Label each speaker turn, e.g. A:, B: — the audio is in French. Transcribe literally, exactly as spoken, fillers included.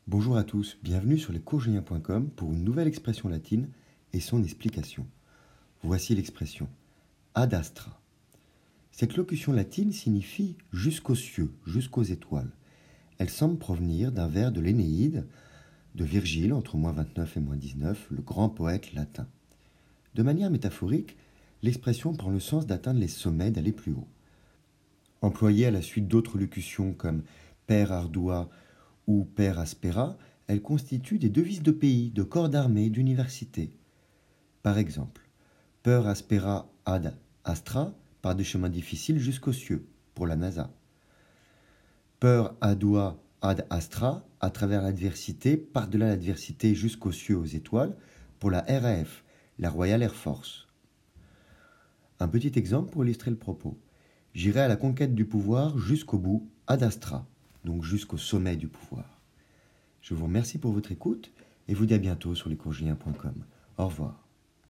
A: Bonjour à tous, bienvenue sur lescoursjulien point com pour une nouvelle expression latine et son explication. Voici l'expression ad astra. Cette locution latine signifie jusqu'aux cieux, jusqu'aux étoiles. Elle semble provenir d'un vers de l'Énéide de Virgile entre moins vingt-neuf et moins dix-neuf, le grand poète latin. De manière métaphorique, l'expression prend le sens d'atteindre les sommets, d'aller plus haut. Employée à la suite d'autres locutions comme per ardua ou per aspera, elle constitue des devises de pays, de corps d'armée, d'universités. Par exemple, per aspera ad astra, par des chemins difficiles jusqu'aux cieux, pour la NASA. Per ardua ad astra, à travers l'adversité, par-delà l'adversité jusqu'aux cieux, aux étoiles, pour la R A F, la Royal Air Force. Un petit exemple pour illustrer le propos. J'irai à la conquête du pouvoir jusqu'au bout, ad astra, donc jusqu'au sommet du pouvoir. Je vous remercie pour votre écoute et vous dis à bientôt sur lescoursjulien point com. Au revoir.